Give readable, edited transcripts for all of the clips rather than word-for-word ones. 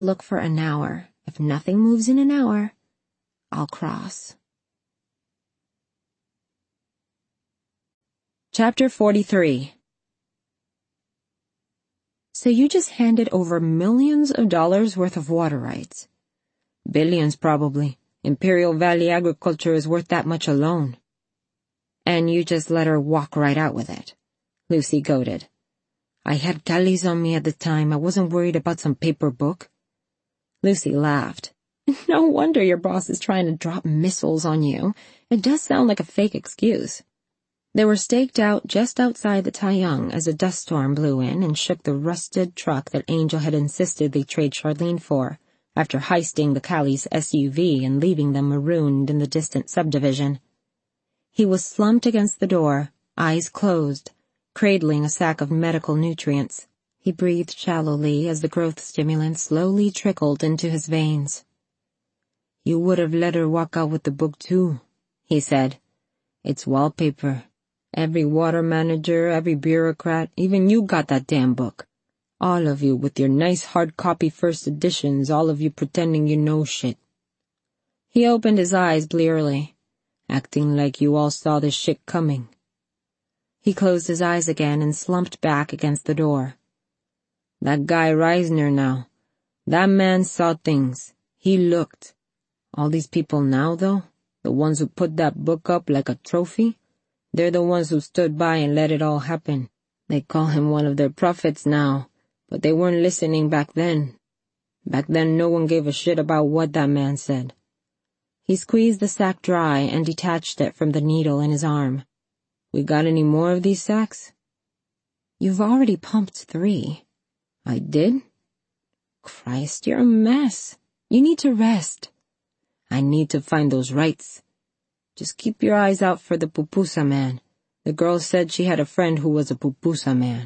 Look for an hour. If nothing moves in an hour, I'll cross. Chapter 43. So you just handed over millions of dollars worth of water rights. Billions, probably. Imperial Valley agriculture is worth that much alone. And you just let her walk right out with it, Lucy goaded. I had galleys on me at the time. I wasn't worried about some paper book. Lucy laughed. No wonder your boss is trying to drop missiles on you. It does sound like a fake excuse. They were staked out just outside the Taiyang as a dust storm blew in and shook the rusted truck that Angel had insisted they trade Charlene for, after heisting the Callie's SUV and leaving them marooned in the distant subdivision. He was slumped against the door, eyes closed, cradling a sack of medical nutrients. He breathed shallowly as the growth stimulant slowly trickled into his veins. You would have let her walk out with the book too, he said. It's wallpaper. Every water manager, every bureaucrat, even you got that damn book. All of you with your nice hard copy first editions, all of you pretending you know shit. He opened his eyes blearily, acting like you all saw this shit coming. He closed his eyes again and slumped back against the door. That guy Reisner now. That man saw things. He looked. All these people now, though, the ones who put that book up like a trophy, they're the ones who stood by and let it all happen. They call him one of their prophets now, but they weren't listening back then. Back then no one gave a shit about what that man said. He squeezed the sack dry and detached it from the needle in his arm. We got any more of these sacks? You've already pumped 3. I did? Christ, you're a mess. You need to rest. I need to find those rights. Just keep your eyes out for the pupusa man. The girl said she had a friend who was a pupusa man.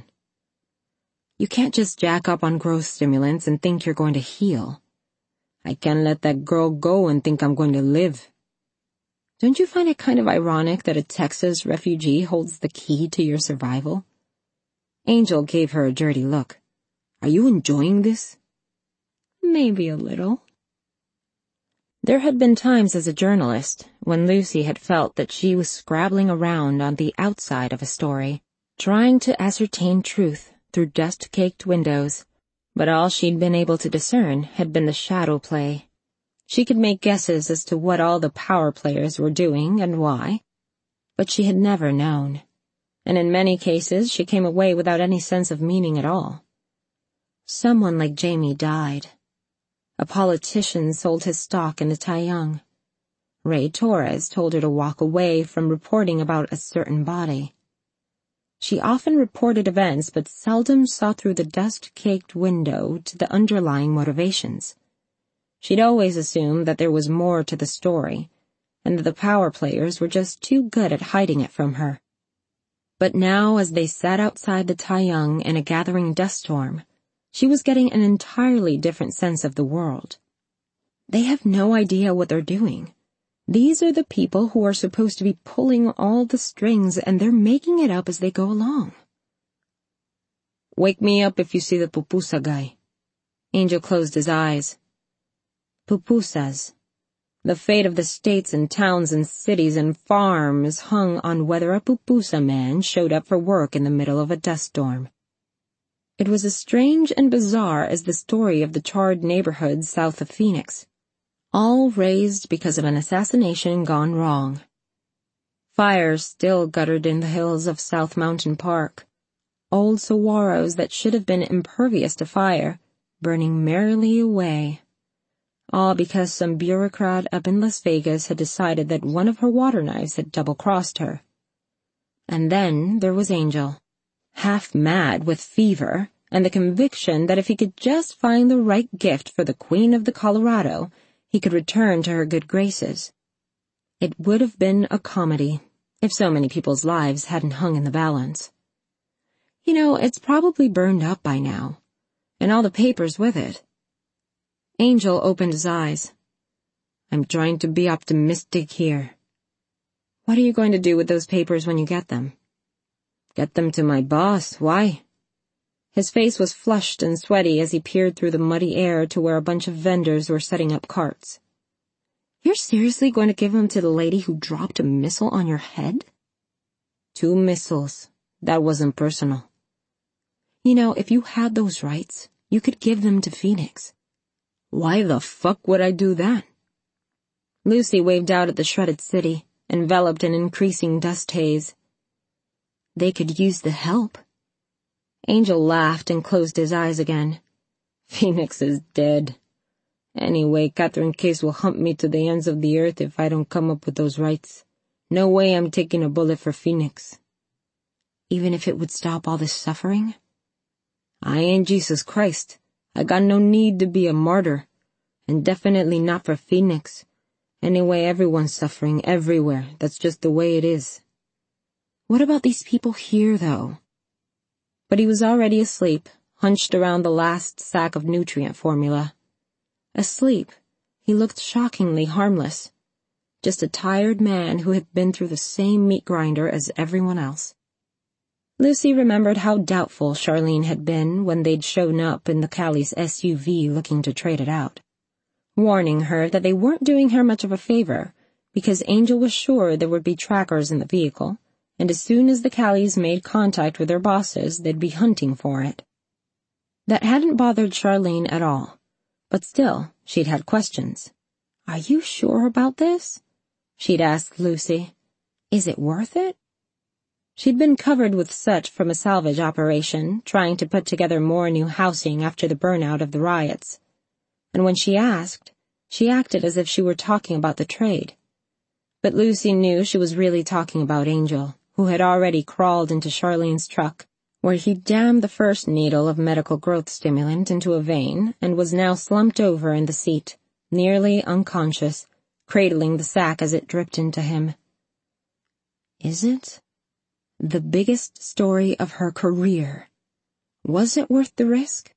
You can't just jack up on growth stimulants and think you're going to heal. I can't let that girl go and think I'm going to live. Don't you find it kind of ironic that a Texas refugee holds the key to your survival? Angel gave her a dirty look. Are you enjoying this? Maybe a little. There had been times as a journalist when Lucy had felt that she was scrabbling around on the outside of a story, trying to ascertain truth through dust-caked windows, but all she'd been able to discern had been the shadow play. She could make guesses as to what all the power players were doing and why, but she had never known, and in many cases she came away without any sense of meaning at all. Someone like Jamie died. A politician sold his stock in the Taiyang. Ray Torres told her to walk away from reporting about a certain body. She often reported events but seldom saw through the dust-caked window to the underlying motivations. She'd always assumed that there was more to the story, and that the power players were just too good at hiding it from her. But now, as they sat outside the Taiyang in a gathering dust storm, she was getting an entirely different sense of the world. They have no idea what they're doing. These are the people who are supposed to be pulling all the strings, and they're making it up as they go along. Wake me up if you see the pupusa guy. Angel closed his eyes. Pupusas. The fate of the states and towns and cities and farms hung on whether a pupusa man showed up for work in the middle of a dust storm. It was as strange and bizarre as the story of the charred neighborhoods south of Phoenix, all raised because of an assassination gone wrong. Fires still guttered in the hills of South Mountain Park, old saguaros that should have been impervious to fire, burning merrily away. All because some bureaucrat up in Las Vegas had decided that one of her water knives had double-crossed her. And then there was Angel, half mad with fever and the conviction that if he could just find the right gift for the Queen of the Colorado, he could return to her good graces. It would have been a comedy if so many people's lives hadn't hung in the balance. You know, it's probably burned up by now, and all the papers with it. Angel opened his eyes. I'm trying to be optimistic here. What are you going to do with those papers when you get them? Get them to my boss. Why? His face was flushed and sweaty as he peered through the muddy air to where a bunch of vendors were setting up carts. "You're seriously going to give them to the lady who dropped a missile on your head?" "2 missiles. That wasn't personal." "You know, if you had those rights, you could give them to Phoenix." "Why the fuck would I do that?" Lucy waved out at the shredded city, enveloped in increasing dust haze. "They could use the help." Angel laughed and closed his eyes again. "Phoenix is dead. Anyway, Catherine Case will hump me to the ends of the earth if I don't come up with those rights. No way I'm taking a bullet for Phoenix." "Even if it would stop all this suffering?" "I ain't Jesus Christ. I got no need to be a martyr. And definitely not for Phoenix. Anyway, everyone's suffering everywhere. That's just the way it is." "What about these people here, though?" But he was already asleep, hunched around the last sack of nutrient formula. Asleep, he looked shockingly harmless. Just a tired man who had been through the same meat grinder as everyone else. Lucy remembered how doubtful Charlene had been when they'd shown up in the Callie's SUV looking to trade it out, warning her that they weren't doing her much of a favor because Angel was sure there would be trackers in the vehicle, and as soon as the Callies made contact with their bosses, they'd be hunting for it. That hadn't bothered Charlene at all, but still, she'd had questions. "Are you sure about this?" she'd asked Lucy. "Is it worth it?" She'd been covered with soot from a salvage operation, trying to put together more new housing after the burnout of the riots. And when she asked, she acted as if she were talking about the trade. But Lucy knew she was really talking about Angel, who had already crawled into Charlene's truck, where he jammed the first needle of medical growth stimulant into a vein and was now slumped over in the seat, nearly unconscious, cradling the sack as it dripped into him. Is it? The biggest story of her career. Was it worth the risk?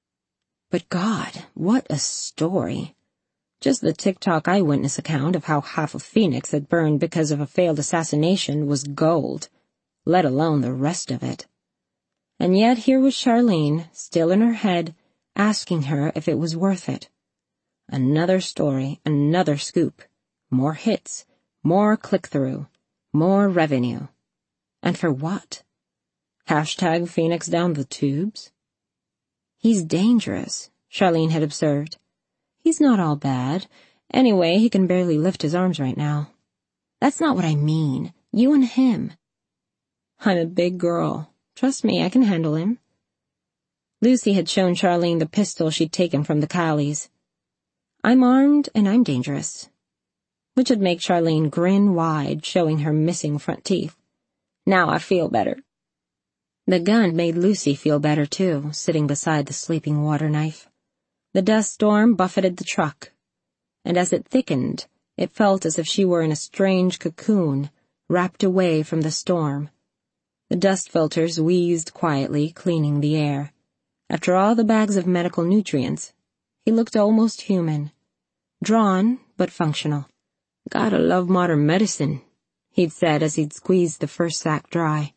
But God, what a story. Just the TikTok eyewitness account of how half of Phoenix had burned because of a failed assassination was gold, let alone the rest of it. And yet here was Charlene, still in her head, asking her if it was worth it. Another story, another scoop. More hits, more click-through, more revenue. And for what? Hashtag Phoenix down the tubes? He's dangerous, Charlene had observed. He's not all bad. Anyway, he can barely lift his arms right now. That's not what I mean. You and him. I'm a big girl. Trust me, I can handle him. Lucy had shown Charlene the pistol she'd taken from the Callies. I'm armed and I'm dangerous. Which would make Charlene grin wide, showing her missing front teeth. Now I feel better. The gun made Lucy feel better, too, sitting beside the sleeping water knife. The dust storm buffeted the truck, and as it thickened, it felt as if she were in a strange cocoon, wrapped away from the storm. The dust filters wheezed quietly, cleaning the air. After all the bags of medical nutrients, he looked almost human. Drawn, but functional. Gotta love modern medicine, he'd said as he'd squeezed the first sack dry.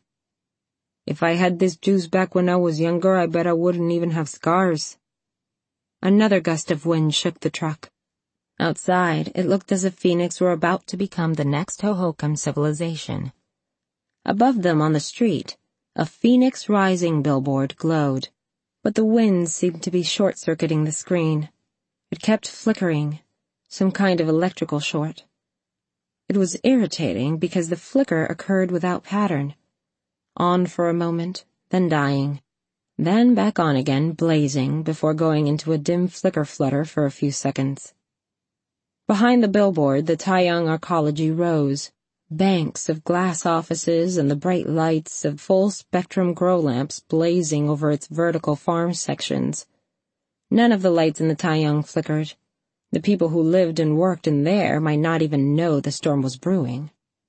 If I had this juice back when I was younger, I bet I wouldn't even have scars. Another gust of wind shook the truck. Outside, it looked as if Phoenix were about to become the next Hohokam civilization. Above them on the street, a Phoenix Rising billboard glowed, but the wind seemed to be short-circuiting the screen. It kept flickering, some kind of electrical short. It was irritating because the flicker occurred without pattern. On for a moment, then dying, then back on again, blazing, before going into a dim flicker-flutter for a few seconds. Behind the billboard, the Taiyang Arcology rose, banks of glass offices and the bright lights of full-spectrum grow lamps blazing over its vertical farm sections. None of the lights in the Taiyang flickered. The people who lived and worked in there might not even know the storm was brewing.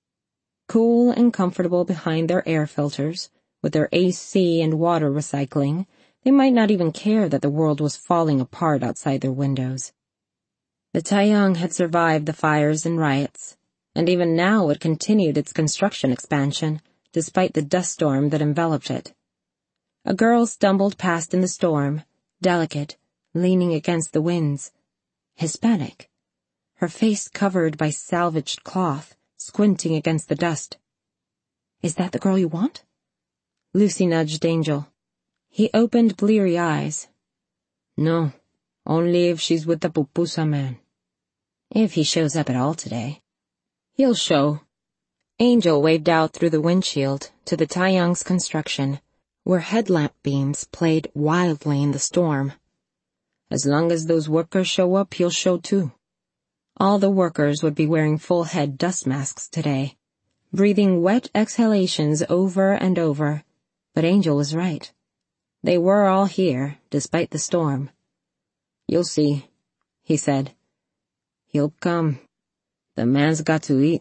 Cool and comfortable behind their air filters, with their AC and water recycling, they might not even care that the world was falling apart outside their windows. The Taiyang had survived the fires and riots, and even now it continued its construction expansion, despite the dust storm that enveloped it. A girl stumbled past in the storm, delicate, leaning against the winds. Hispanic. Her face covered by salvaged cloth, squinting against the dust. "Is that the girl you want?" Lucy nudged Angel. He opened bleary eyes. "No, only if she's with the pupusa man." "If he shows up at all today." "He'll show." Angel waved out through the windshield to the Taiyang's construction, where headlamp beams played wildly in the storm. "As long as those workers show up, he'll show too." All the workers would be wearing full-head dust masks today, breathing wet exhalations over and over, but Angel was right. They were all here, despite the storm. "You'll see," he said. "He'll come. The man's got to eat."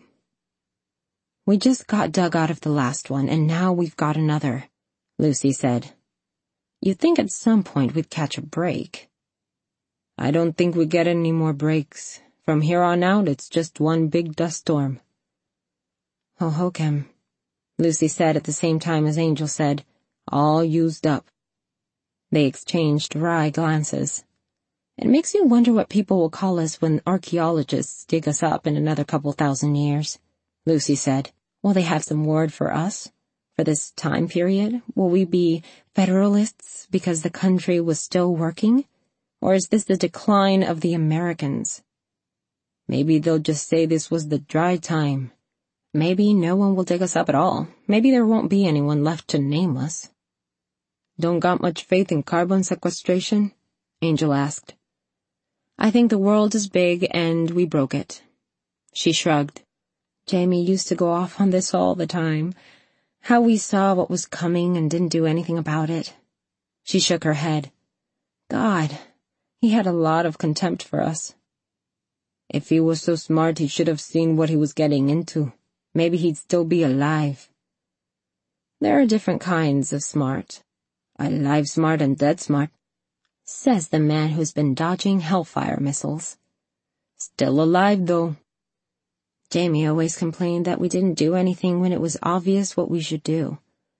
"We just got dug out of the last one, and now we've got another," Lucy said. "You'd think at some point we'd catch a break." "I don't think we get any more breaks. From here on out, it's just one big dust storm." "Hohokem," Lucy said at the same time as Angel said, "all used up." They exchanged wry glances. "It makes you wonder what people will call us when archaeologists dig us up in another couple thousand years," Lucy said. "Will they have some word for us? For this time period? Will we be Federalists because the country was still working? Or is this the decline of the Americans? Maybe they'll just say this was the dry time. Maybe no one will dig us up at all. Maybe there won't be anyone left to name us." "Don't got much faith in carbon sequestration?" Angel asked. "I think the world is big and we broke it." She shrugged. "Jamie used to go off on this all the time. How we saw what was coming and didn't do anything about it." She shook her head. "God, he had a lot of contempt for us." "If he was so smart, he should have seen what he was getting into. Maybe he'd still be alive." "There are different kinds of smart. Alive smart and dead smart," says the man who's been dodging hellfire missiles. "Still alive, though." "Jamie always complained that we didn't do anything when it was obvious what we should do.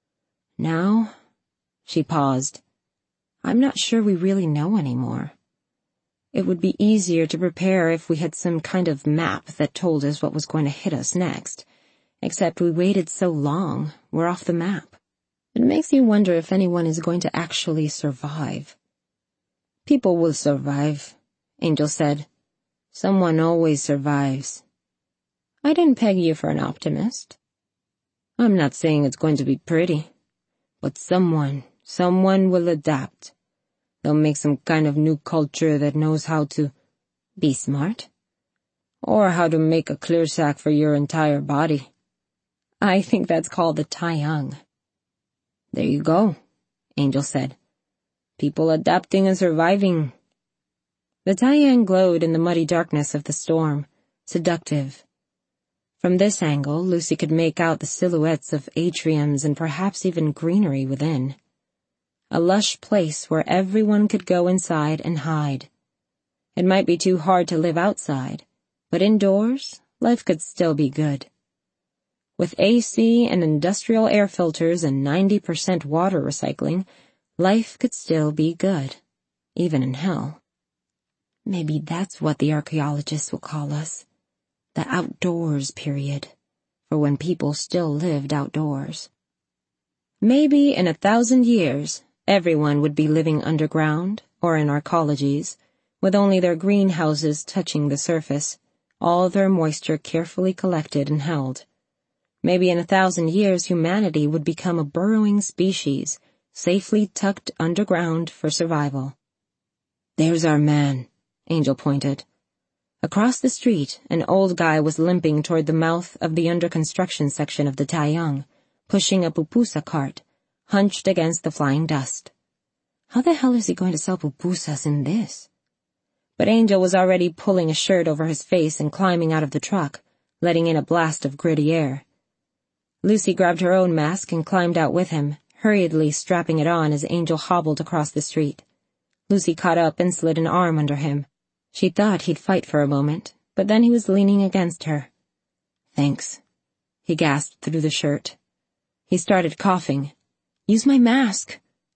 Now," she paused, "I'm not sure we really know anymore. It would be easier to prepare if we had some kind of map that told us what was going to hit us next. Except we waited so long, we're off the map. It makes you wonder if anyone is going to actually survive." "People will survive," Angel said. "Someone always survives." "I didn't peg you for an optimist." "I'm not saying it's going to be pretty. But someone will adapt. They'll make some kind of new culture that knows how to be smart. Or how to make a clear sack for your entire body." "I think that's called the Taiyang." "There you go," Angel said. "People adapting and surviving." The Taiyang glowed in the muddy darkness of the storm, seductive. From this angle, Lucy could make out the silhouettes of atriums and perhaps even greenery within. A lush place where everyone could go inside and hide. It might be too hard to live outside, but indoors, life could still be good. With AC and industrial air filters and 90% water recycling, life could still be good, even in hell. Maybe that's what the archaeologists will call us. The outdoors period, for when people still lived outdoors. Maybe in 1,000 years, everyone would be living underground or in arcologies, with only their greenhouses touching the surface, all their moisture carefully collected and held. Maybe in 1,000 years humanity would become a burrowing species, safely tucked underground for survival. "There's our man," Angel pointed. Across the street, an old guy was limping toward the mouth of the under-construction section of the Taiyang, pushing a pupusa cart, hunched against the flying dust. How the hell is he going to sell pupusas in this? But Angel was already pulling a shirt over his face and climbing out of the truck, letting in a blast of gritty air. Lucy grabbed her own mask and climbed out with him, hurriedly strapping it on as Angel hobbled across the street. Lucy caught up and slid an arm under him. She thought he'd fight for a moment, but then he was leaning against her. "Thanks," he gasped through the shirt. He started coughing. "Use my mask,"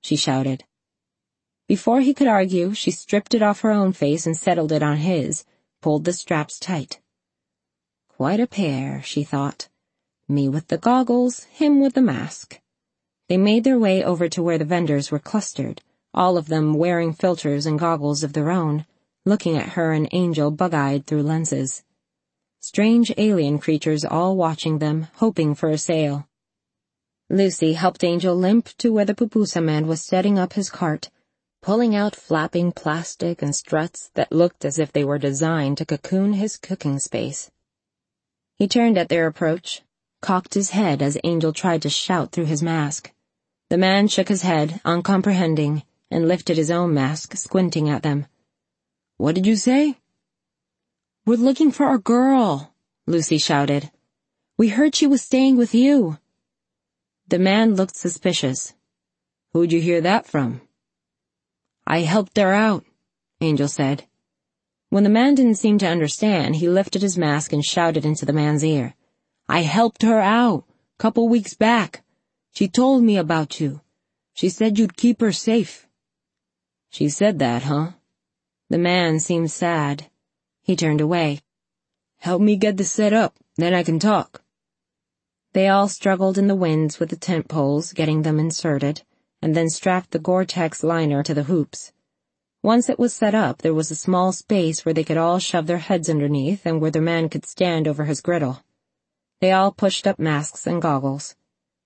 she shouted. Before he could argue, she stripped it off her own face and settled it on his, pulled the straps tight. Quite a pair, she thought. Me with the goggles, him with the mask. They made their way over to where the vendors were clustered, all of them wearing filters and goggles of their own, looking at her and Angel bug-eyed through lenses. Strange alien creatures all watching them, hoping for a sale. Lucy helped Angel limp to where the pupusa man was setting up his cart, pulling out flapping plastic and struts that looked as if they were designed to cocoon his cooking space. He turned at their approach, cocked his head as Angel tried to shout through his mask. The man shook his head, uncomprehending, and lifted his own mask, squinting at them. "What did you say?" "We're looking for our girl," Lucy shouted. "We heard she was staying with you." The man looked suspicious. "Who'd you hear that from?" "I helped her out," Angel said. When the man didn't seem to understand, he lifted his mask and shouted into the man's ear. "I helped her out, 'couple weeks back. She told me about you. She said you'd keep her safe." "She said that, huh?" The man seemed sad. He turned away. "Help me get this set up, then I can talk." They all struggled in the winds with the tent poles, getting them inserted, and then strapped the Gore-Tex liner to the hoops. Once it was set up, there was a small space where they could all shove their heads underneath and where the man could stand over his griddle. They all pushed up masks and goggles.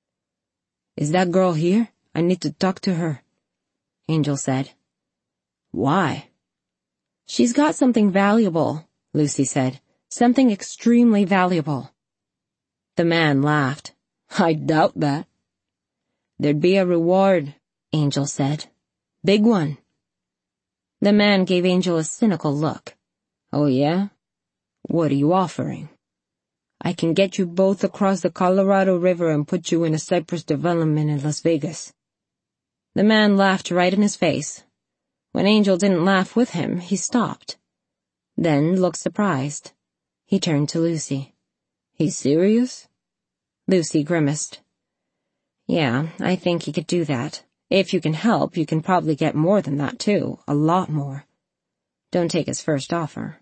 "Is that girl here? I need to talk to her," Angel said. "Why?" "She's got something valuable," Lucy said. "Something extremely valuable." The man laughed. "I doubt that." "There'd be a reward," Angel said. "Big one." The man gave Angel a cynical look. "Oh, yeah? What are you offering?" "I can get you both across the Colorado River and put you in a Cypress development in Las Vegas." The man laughed right in his face. When Angel didn't laugh with him, he stopped. Then looked surprised. He turned to Lucy. "He's serious?" Lucy grimaced. "Yeah, I think he could do that. If you can help, you can probably get more than that, too. A lot more. Don't take his first offer."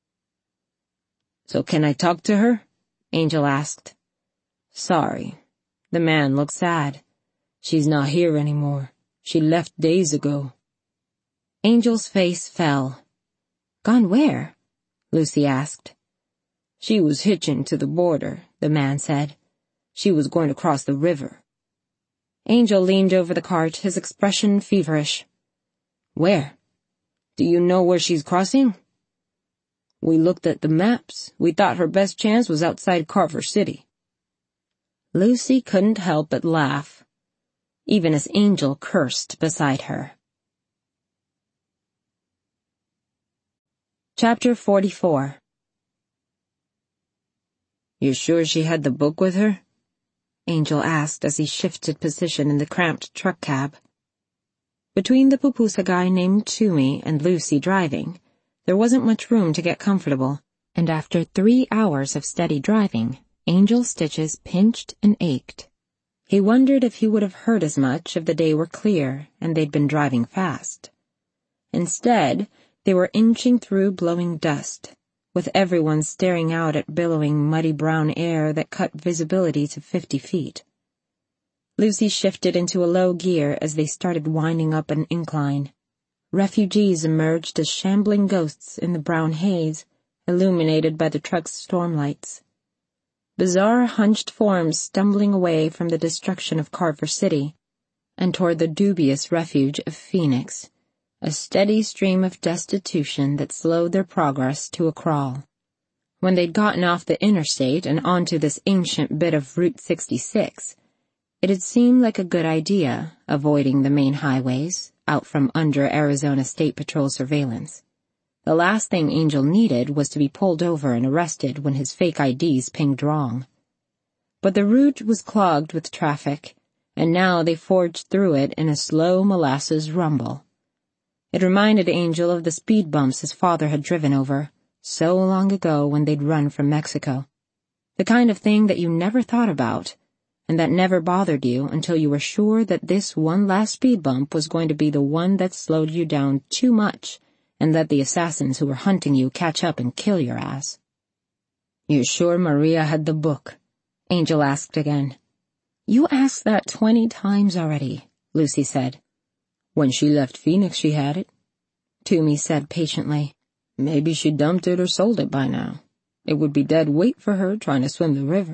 "So can I talk to her?" Angel asked. "Sorry." The man looked sad. "She's not here anymore. She left days ago." Angel's face fell. "Gone where?" Lucy asked. "She was hitching to the border," the man said. "She was going to cross the river." Angel leaned over the cart, his expression feverish. "Where? Do you know where she's crossing?" "We looked at the maps. We thought her best chance was outside Carver City." Lucy couldn't help but laugh, even as Angel cursed beside her. Chapter 44. "You're sure she had the book with her?" Angel asked as he shifted position in the cramped truck cab. Between the pupusa guy named Toomey and Lucy driving, there wasn't much room to get comfortable, and after 3 hours of steady driving, Angel's stitches pinched and ached. He wondered if he would have hurt as much if the day were clear and they'd been driving fast. Instead, they were inching through blowing dust, with everyone staring out at billowing muddy brown air that cut visibility to 50 feet. Lucy shifted into a low gear as they started winding up an incline. Refugees emerged as shambling ghosts in the brown haze, illuminated by the truck's stormlights. Bizarre hunched forms stumbling away from the destruction of Carver City and toward the dubious refuge of Phoenix, a steady stream of destitution that slowed their progress to a crawl. When they'd gotten off the interstate and onto this ancient bit of Route 66, it had seemed like a good idea, avoiding the main highways, out from under Arizona State Patrol surveillance. The last thing Angel needed was to be pulled over and arrested when his fake IDs pinged wrong. But the route was clogged with traffic, and now they forged through it in a slow molasses rumble. It reminded Angel of the speed bumps his father had driven over, so long ago when they'd run from Mexico. The kind of thing that you never thought about, and that never bothered you until you were sure that this one last speed bump was going to be the one that slowed you down too much and let the assassins who were hunting you catch up and kill your ass. "You're sure Maria had the book?" Angel asked again. "You asked that 20 times already," Lucy said. "When she left Phoenix she had it," Toomey said patiently. "Maybe she dumped it or sold it by now. It would be dead weight for her trying to swim the river."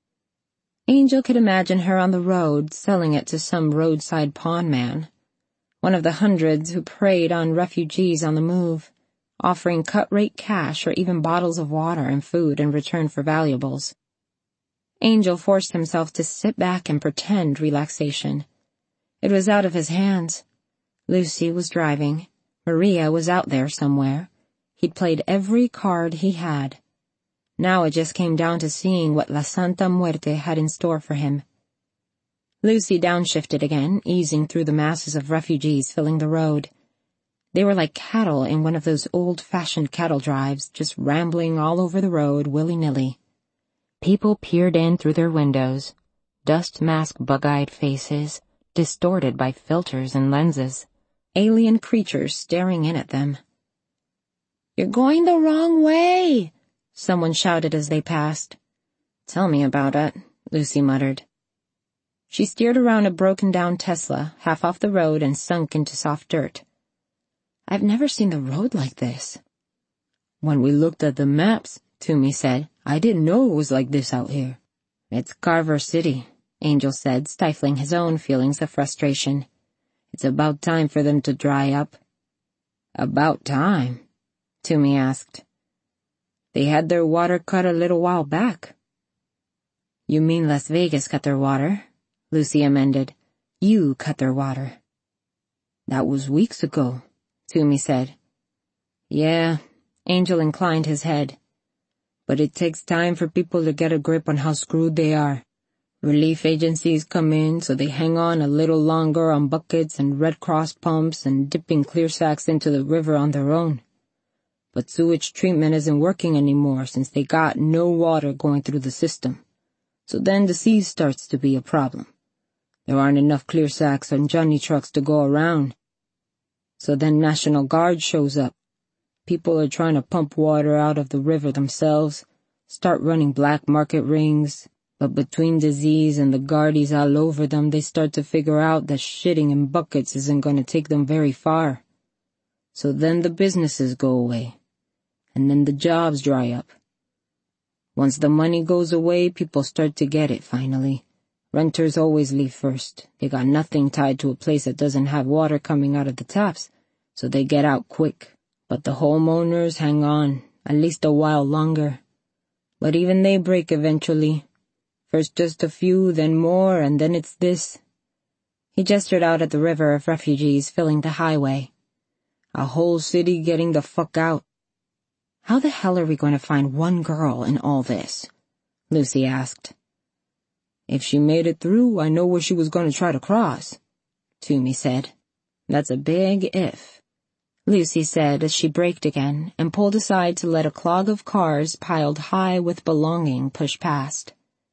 Angel could imagine her on the road selling it to some roadside pawn man, one of the hundreds who preyed on refugees on the move, offering cut-rate cash or even bottles of water and food in return for valuables. Angel forced himself to sit back and pretend relaxation. It was out of his hands. Lucy was driving. Maria was out there somewhere. He'd played every card he had. Now it just came down to seeing what La Santa Muerte had in store for him. Lucy downshifted again, easing through the masses of refugees filling the road. They were like cattle in one of those old-fashioned cattle drives, just rambling all over the road willy-nilly. People peered in through their windows, dust-masked bug-eyed faces, distorted by filters and lenses, alien creatures staring in at them. "You're going the wrong way!" someone shouted as they passed. "Tell me about it," Lucy muttered. She steered around a broken-down Tesla, half off the road and sunk into soft dirt. "I've never seen the road like this." "When we looked at the maps," Toomey said, "I didn't know it was like this out here." "It's Carver City," Angel said, stifling his own feelings of frustration. "It's about time for them to dry up." "About time?" Toomey asked. "They had their water cut a little while back." "You mean Las Vegas cut their water?" Lucy amended. "You cut their water." "That was weeks ago," Toomey said. "Yeah," Angel inclined his head. "But it takes time for people to get a grip on how screwed they are. Relief agencies come in, so they hang on a little longer on buckets and Red Cross pumps and dipping clear sacks into the river on their own. But sewage treatment isn't working anymore since they got no water going through the system. So then the sea starts to be a problem. There aren't enough clear sacks and Johnny trucks to go around. So then National Guard shows up. People are trying to pump water out of the river themselves, start running black market rings, but between disease and the guardies all over them, they start to figure out that shitting in buckets isn't going to take them very far. So then the businesses go away. And then the jobs dry up. Once the money goes away, people start to get it finally. Renters always leave first. They got nothing tied to a place that doesn't have water coming out of the taps, so they get out quick. But the homeowners hang on, at least a while longer. But even they break eventually. First just a few, then more, and then it's this. He gestured out at the river of refugees filling the highway. A whole city getting the fuck out. "How the hell are we going to find one girl in all this?" Lucy asked. "If she made it through, I know where she was going to try to cross," Toomey said. "That's a big if," Lucy said as she braked again and pulled aside to let a clog of cars piled high with belonging push past.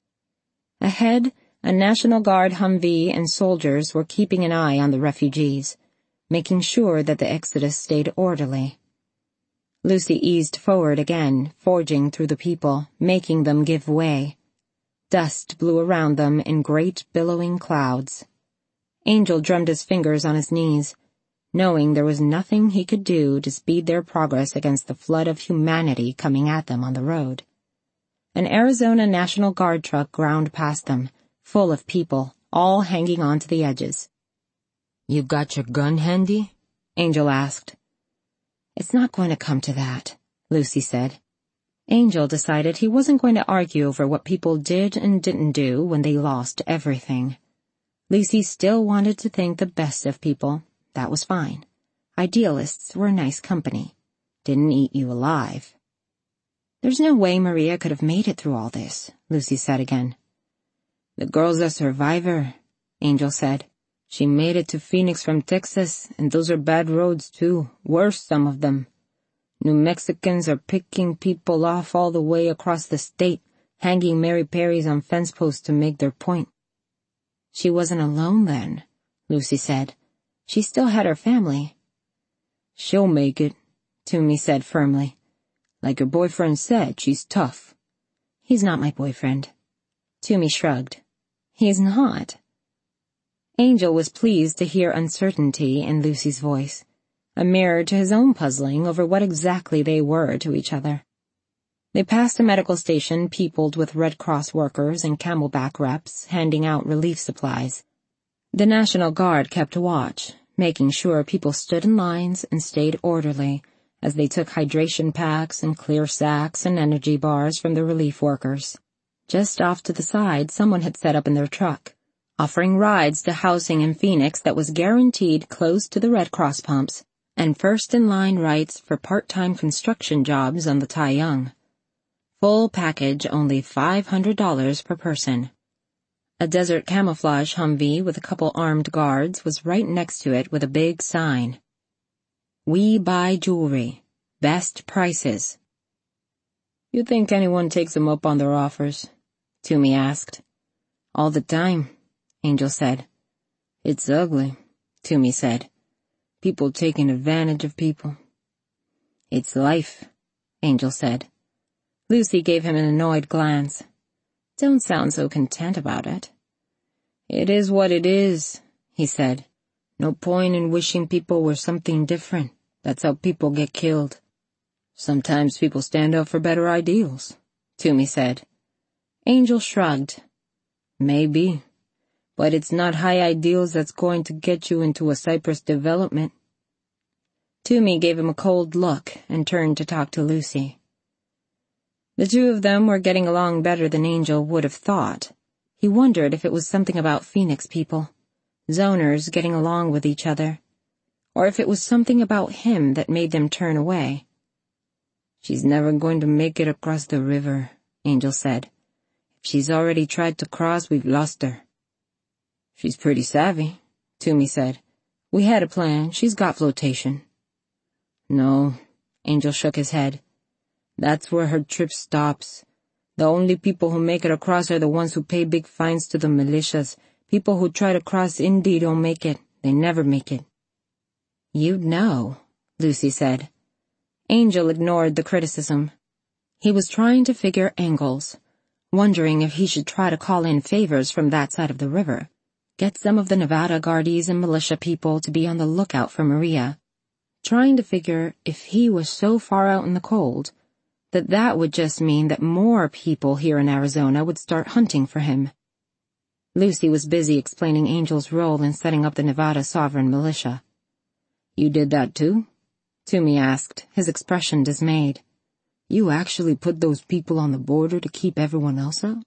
Ahead, a National Guard Humvee and soldiers were keeping an eye on the refugees, making sure that the exodus stayed orderly. Lucy eased forward again, forging through the people, making them give way. Dust blew around them in great billowing clouds. Angel drummed his fingers on his knees, knowing there was nothing he could do to speed their progress against the flood of humanity coming at them on the road. An Arizona National Guard truck ground past them, full of people, all hanging on to the edges. "You got your gun handy?" Angel asked. "It's not going to come to that," Lucy said. Angel decided he wasn't going to argue over what people did and didn't do when they lost everything. Lucy still wanted to think the best of people. That was fine. Idealists were nice company. Didn't eat you alive. "There's no way Maria could have made it through all this," Lucy said again. "The girl's a survivor," Angel said. "She made it to Phoenix from Texas, and those are bad roads too, worse some of them. New Mexicans are picking people off all the way across the state, hanging Mary Perrys on fence posts to make their point. She wasn't alone then, Lucy said. She still had her family. She'll make it, Toomey said firmly. Like her boyfriend said, she's tough. He's not my boyfriend. Toomey shrugged. He's not. Angel was pleased to hear uncertainty in Lucy's voice, a mirror to his own puzzling over what exactly they were to each other. They passed a medical station peopled with Red Cross workers and Camelback reps handing out relief supplies. The National Guard kept watch, making sure people stood in lines and stayed orderly as they took hydration packs and clear sacks and energy bars from the relief workers. Just off to the side, someone had set up in their truck, offering rides to housing in Phoenix that was guaranteed close to the Red Cross pumps and first-in-line rights for part-time construction jobs on the Taiyang. Full package, only $500 per person. A desert camouflage Humvee with a couple armed guards was right next to it with a big sign. We buy jewelry. Best prices. You think anyone takes them up on their offers? Toomey asked. All the time, Angel said. It's ugly, Toomey said. People taking advantage of people. It's life, Angel said. Lucy gave him an annoyed glance. Don't sound so content about it. It is what it is, he said. No point in wishing people were something different. That's how people get killed. Sometimes people stand up for better ideals, Toomey said. Angel shrugged. Maybe, but it's not high ideals that's going to get you into a Cypress development. Toomey gave him a cold look and turned to talk to Lucy. The two of them were getting along better than Angel would have thought. He wondered if it was something about Phoenix people, zoners getting along with each other, or if it was something about him that made them turn away. She's never going to make it across the river, Angel said. If she's already tried to cross, we've lost her. She's pretty savvy, Toomey said. We had a plan. She's got flotation. No, Angel shook his head. That's where her trip stops. The only people who make it across are the ones who pay big fines to the militias. People who try to cross Indy don't make it. They never make it. You'd know, Lucy said. Angel ignored the criticism. He was trying to figure angles, wondering if he should try to call in favors from that side of the river, get some of the Nevada Guardies and militia people to be on the lookout for Maria, trying to figure if he was so far out in the cold that would just mean that more people here in Arizona would start hunting for him. Lucy was busy explaining Angel's role in setting up the Nevada Sovereign Militia. You did that too? Toomey asked, his expression dismayed. You actually put those people on the border to keep everyone else out?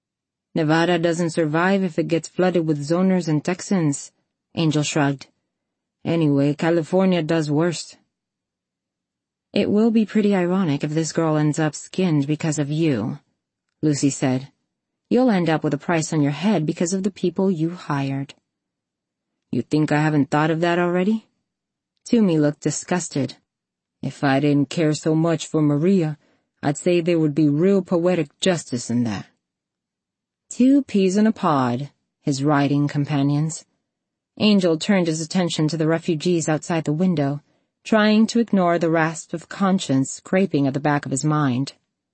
Nevada doesn't survive if it gets flooded with zoners and Texans, Angel shrugged. Anyway, California does worse. It will be pretty ironic if this girl ends up skinned because of you, Lucy said. You'll end up with a price on your head because of the people you hired. You think I haven't thought of that already? Toomey looked disgusted. If I didn't care so much for Maria, I'd say there would be real poetic justice in that. 2 peas in a pod, his riding companions. Angel turned his attention to the refugees outside the window, trying to ignore the rasp of conscience scraping at the back of his mind.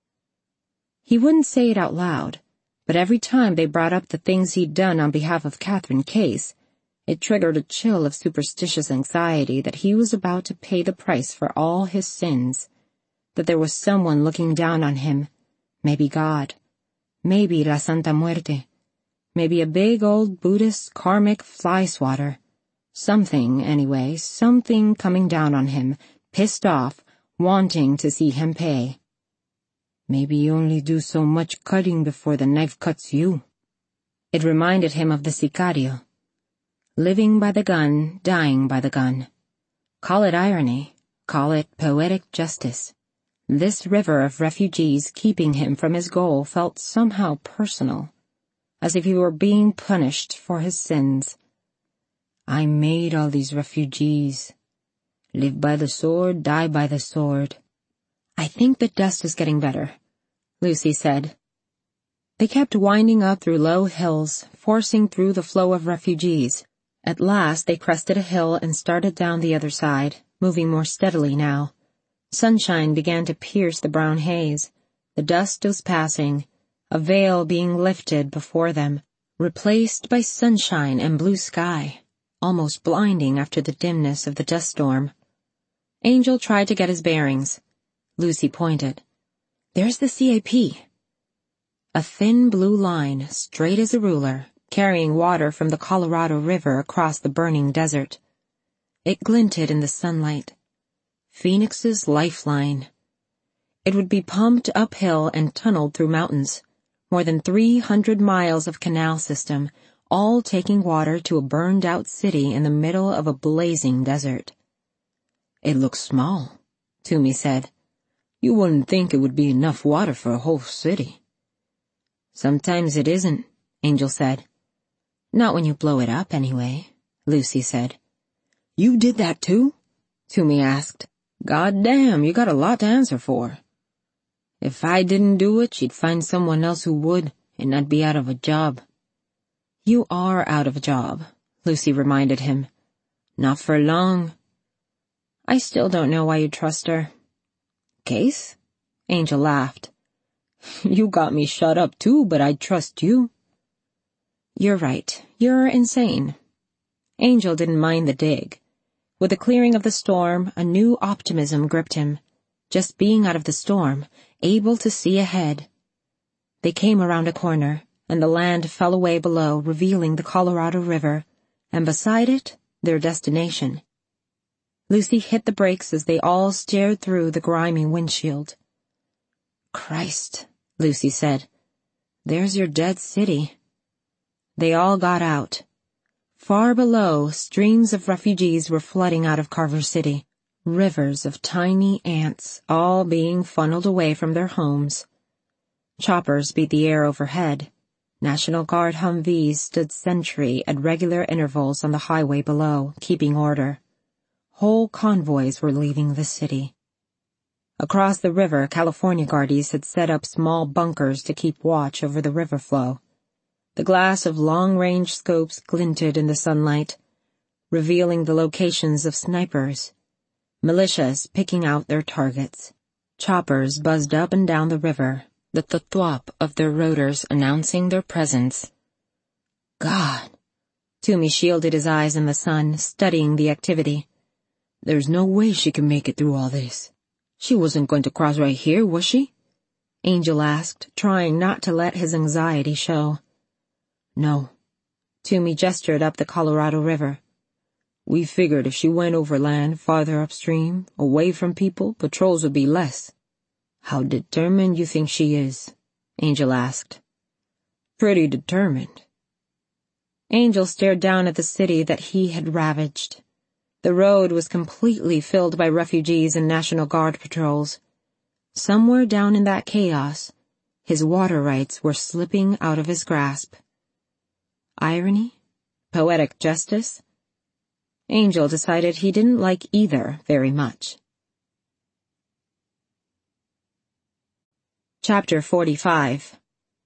He wouldn't say it out loud, but every time they brought up the things he'd done on behalf of Catherine Case, it triggered a chill of superstitious anxiety that he was about to pay the price for all his sins, that there was someone looking down on him, maybe God, maybe La Santa Muerte, maybe a big old Buddhist karmic fly swatter. Something, anyway, something coming down on him, pissed off, wanting to see him pay. Maybe you only do so much cutting before the knife cuts you. It reminded him of the Sicario. Living by the gun, dying by the gun. Call it irony, call it poetic justice. This river of refugees keeping him from his goal felt somehow personal, as if he were being punished for his sins. I made all these refugees. Live by the sword, die by the sword. I think the dust is getting better, Lucy said. They kept winding up through low hills, forcing through the flow of refugees. At last they crested a hill and started down the other side, moving more steadily now. Sunshine began to pierce the brown haze. The dust was passing, a veil being lifted before them, replaced by sunshine and blue sky, almost blinding after the dimness of the dust storm. Angel tried to get his bearings. Lucy pointed. "There's the CAP." A thin blue line, straight as a ruler, carrying water from the Colorado River across the burning desert. It glinted in the sunlight. Phoenix's lifeline. It would be pumped uphill and tunneled through mountains. More than 300 miles of canal system, all taking water to a burned-out city in the middle of a blazing desert. "It looks small," Toomey said. "You wouldn't think it would be enough water for a whole city." "Sometimes it isn't," Angel said. "Not when you blow it up, anyway," Lucy said. "You did that too?" Toomey asked. "God damn, you got a lot to answer for." "If I didn't do it, she'd find someone else who would, and I'd be out of a job." "You are out of a job," Lucy reminded him. "Not for long." "I still don't know why you trust her." "Case?" Angel laughed. "You got me shut up too, but I'd trust you." "You're right. You're insane." Angel didn't mind the dig. With the clearing of the storm, a new optimism gripped him. Just being out of the storm, able to see ahead. They came around a corner, and the land fell away below, revealing the Colorado River, and beside it, their destination. Lucy hit the brakes as they all stared through the grimy windshield. "Christ," Lucy said. "There's your dead city." They all got out. Far below, streams of refugees were flooding out of Carver City. Rivers of tiny ants, all being funneled away from their homes. Choppers beat the air overhead. National Guard Humvees stood sentry at regular intervals on the highway below, keeping order. Whole convoys were leaving the city. Across the river, California Guardies had set up small bunkers to keep watch over the river flow. The glass of long-range scopes glinted in the sunlight, revealing the locations of snipers. Militias picking out their targets. Choppers buzzed up and down the river, the thwop of their rotors announcing their presence. "God!" Toomey shielded his eyes in the sun, studying the activity. "There's no way she can make it through all this. She wasn't going to cross right here, was she?" Angel asked, trying not to let his anxiety show. "No." Toomey gestured up the Colorado River. "We figured if she went overland, farther upstream, away from people, patrols would be less." "How determined you think she is?" Angel asked. "Pretty determined." Angel stared down at the city that he had ravaged. The road was completely filled by refugees and National Guard patrols. Somewhere down in that chaos, his water rights were slipping out of his grasp. Irony? Poetic justice? Angel decided he didn't like either very much. Chapter 45.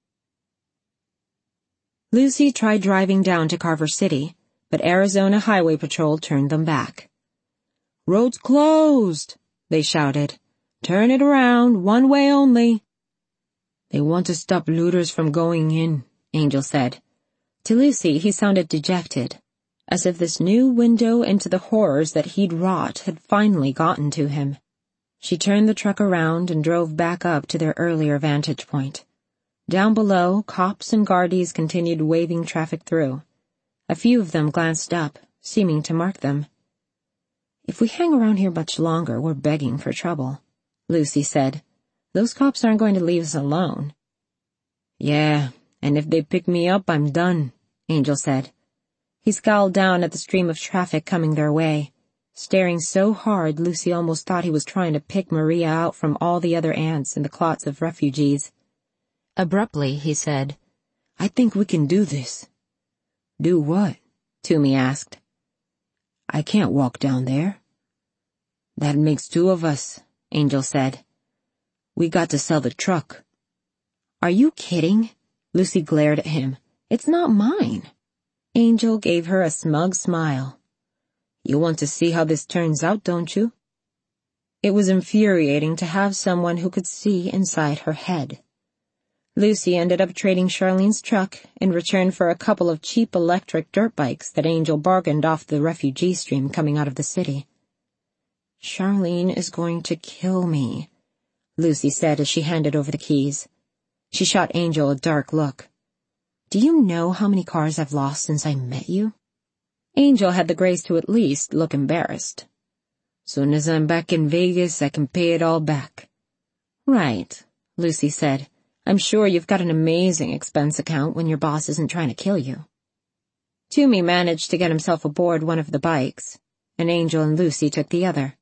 Lucy tried driving down to Carver City, but Arizona Highway Patrol turned them back. "Road's closed," they shouted. "Turn it around, one way only." "They want to stop looters from going in," Angel said. To Lucy, he sounded dejected, as if this new window into the horrors that he'd wrought had finally gotten to him. She turned the truck around and drove back up to their earlier vantage point. Down below, cops and guardies continued waving traffic through. A few of them glanced up, seeming to mark them. "If we hang around here much longer, we're begging for trouble," Lucy said. "Those cops aren't going to leave us alone." "Yeah, and if they pick me up, I'm done," Angel said. He scowled down at the stream of traffic coming their way, staring so hard Lucy almost thought he was trying to pick Maria out from all the other ants in the clots of refugees. Abruptly, he said, "I think we can do this." "Do what?" Toomey asked. "I can't walk down there." "That makes two of us," Angel said. "We got to sell the truck." "Are you kidding?" Lucy glared at him. It's not mine. Angel gave her a smug smile. You want to see how this turns out, don't you? It was infuriating to have someone who could see inside her head. Lucy ended up trading Charlene's truck in return for a couple of cheap electric dirt bikes that Angel bargained off the refugee stream coming out of the city. Charlene is going to kill me, Lucy said as she handed over the keys. She shot Angel a dark look. Do you know how many cars I've lost since I met you? Angel had the grace to at least look embarrassed. Soon as I'm back in Vegas, I can pay it all back. Right, Lucy said. I'm sure you've got an amazing expense account when your boss isn't trying to kill you. Toomey managed to get himself aboard one of the bikes, and Angel and Lucy took the other.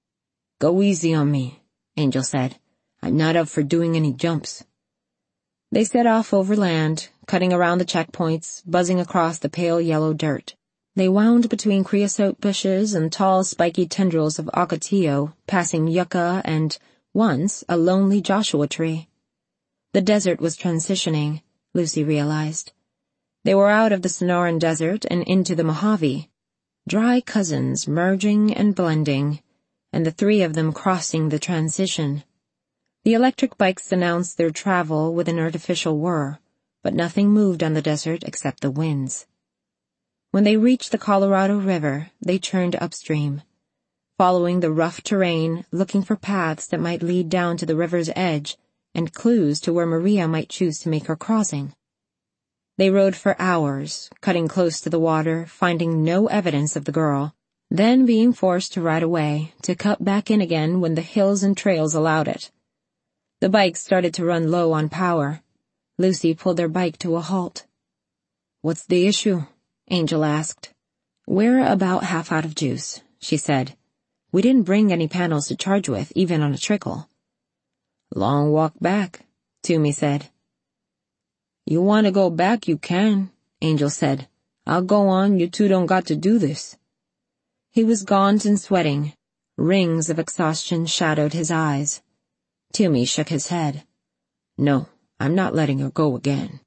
Go easy on me, Angel said. I'm not up for doing any jumps. They set off overland, cutting around the checkpoints, buzzing across the pale yellow dirt. They wound between creosote bushes and tall spiky tendrils of ocotillo, passing yucca and, once, a lonely Joshua tree. The desert was transitioning, Lucy realized. They were out of the Sonoran Desert and into the Mojave, dry cousins merging and blending, and the three of them crossing the transition. The electric bikes announced their travel with an artificial whir, but nothing moved on the desert except the winds. When they reached the Colorado River, they turned upstream, following the rough terrain, looking for paths that might lead down to the river's edge and clues to where Maria might choose to make her crossing. They rode for hours, cutting close to the water, finding no evidence of the girl, then being forced to ride away, to cut back in again when the hills and trails allowed it. The bikes started to run low on power. Lucy pulled their bike to a halt. What's the issue? Angel asked. We're about half out of juice, she said. We didn't bring any panels to charge with, even on a trickle. Long walk back, Toomey said. You want to go back, you can, Angel said. I'll go on, you two don't got to do this. He was gaunt and sweating. Rings of exhaustion shadowed his eyes. Toomey shook his head. No, I'm not letting her go again.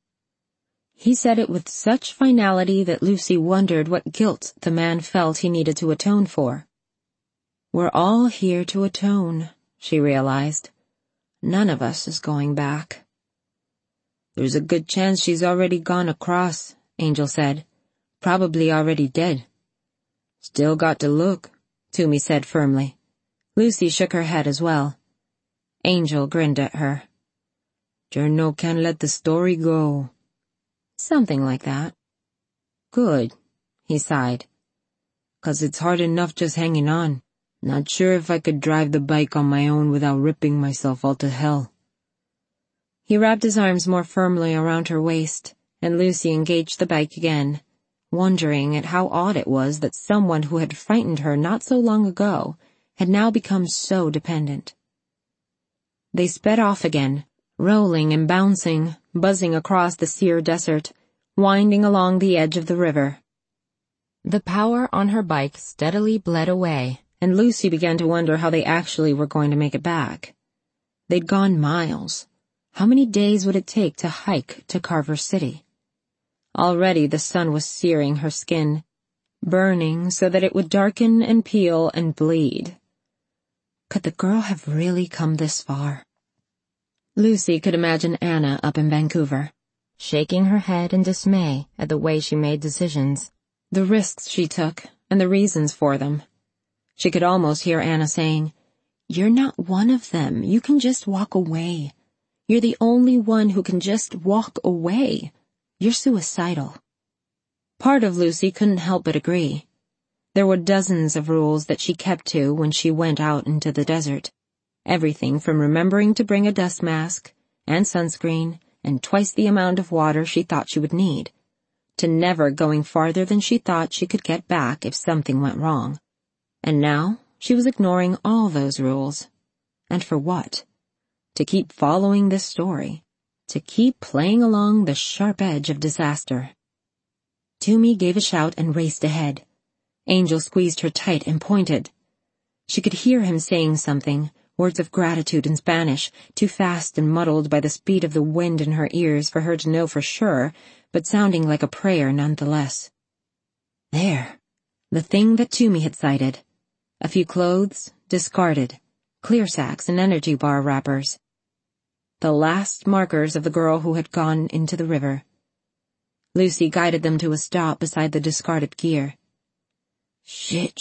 He said it with such finality that Lucy wondered what guilt the man felt he needed to atone for. We're all here to atone, she realized. None of us is going back. There's a good chance she's already gone across, Angel said. Probably already dead. Still got to look, Toomey said firmly. Lucy shook her head as well. Angel grinned at her. Journo can't let the story go. Something like that. Good, he sighed. 'Cause it's hard enough just hanging on. Not sure if I could drive the bike on my own without ripping myself all to hell. He wrapped his arms more firmly around her waist, and Lucy engaged the bike again, wondering at how odd it was that someone who had frightened her not so long ago had now become so dependent. They sped off again, rolling and bouncing, buzzing across the sere desert, winding along the edge of the river. The power on her bike steadily bled away, and Lucy began to wonder how they actually were going to make it back. They'd gone miles. How many days would it take to hike to Carver City? Already the sun was searing her skin, burning so that it would darken and peel and bleed. Could the girl have really come this far? Lucy could imagine Anna up in Vancouver, shaking her head in dismay at the way she made decisions, the risks she took, and the reasons for them. She could almost hear Anna saying, "You're not one of them. You can just walk away. You're the only one who can just walk away. You're suicidal." Part of Lucy couldn't help but agree. There were dozens of rules that she kept to when she went out into the desert. Everything from remembering to bring a dust mask and sunscreen and twice the amount of water she thought she would need, to never going farther than she thought she could get back if something went wrong. And now she was ignoring all those rules. And for what? To keep following this story. To keep playing along the sharp edge of disaster. Toomey gave a shout and raced ahead. Angel squeezed her tight and pointed. She could hear him saying something, words of gratitude in Spanish, too fast and muddled by the speed of the wind in her ears for her to know for sure, but sounding like a prayer nonetheless. There, the thing that Toomey had cited. A few clothes, discarded, clear sacks and energy bar wrappers. The last markers of the girl who had gone into the river. Lucy guided them to a stop beside the discarded gear. Shit,